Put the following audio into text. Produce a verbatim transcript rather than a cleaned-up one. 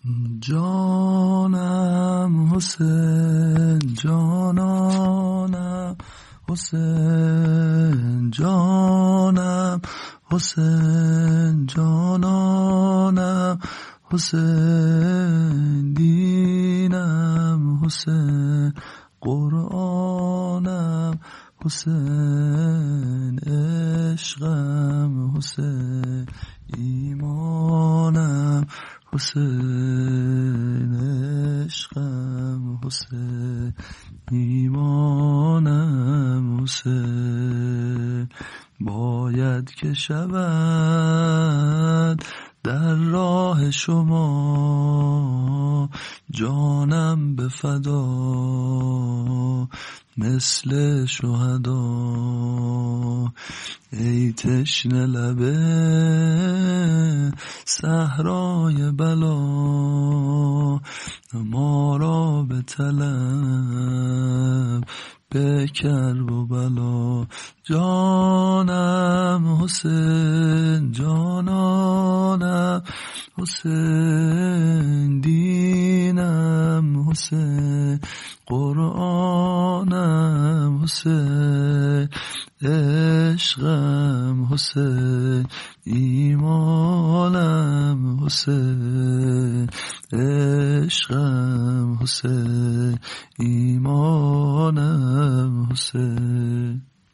جانم حسین جانانم حسین جانم حسین جانانم حسین دینم حسین قرآنم حسین عشقم حسین ایمانم حسین عشقم حسین ایمانم حسین باید که شود در راه شما جانم به فدا مثل شهدا ای تشنه لبه صحرای بلا ما را به طلب به کرب و بلا جانم حسین جانانم حسین دینم حسین قرآنم حسین عشقم حسین ایمانم حسین عشقم حسین ایمانم حسین